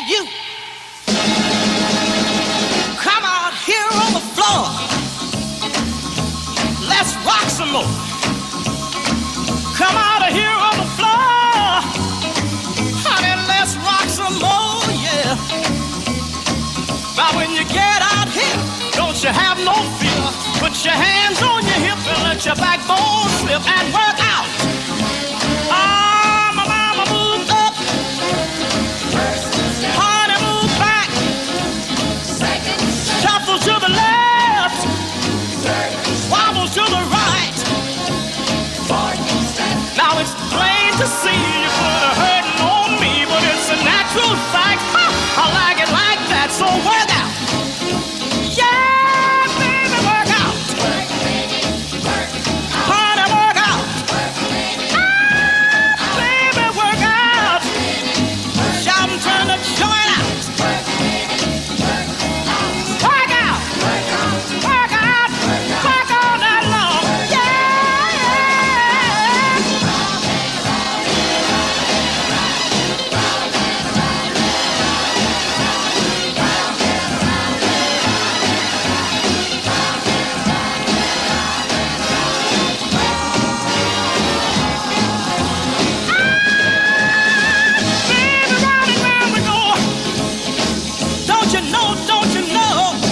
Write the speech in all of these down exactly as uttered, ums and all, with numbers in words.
you. Come out here on the floor. Let's rock some more. Come out of here on the floor. Honey, let's rock some more, yeah. Now when you get out here, don't you have no fear. Put your hands on your hip and let your backbone slip and work out. Ah, my mama, move up. Honey, move back. Shuffle to the left. Wobble to the right. Now it's plain to see you put a hurting on me, but it's a natural fact. I like it like that, so work out. Yeah, baby, work out. Work, baby, work out. Honey, work out. Work, baby, ah, baby, work out. Shout and turn the joint out. Work, baby, work out. Work out. Work out. Work out. Work all night long. Yeah, yeah. Baby, round and round we go. Don't you know, don't you know?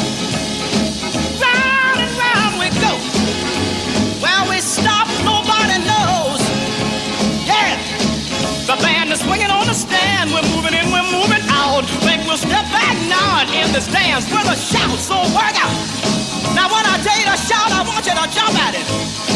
Round and round we go. Where we stop, nobody knows. Yeah, the band is swinging on the stand. We're moving in, we're moving out. Think we'll step back now and end this dance with a shout. So work out. Now when I tell you to shout, I want you to jump at it.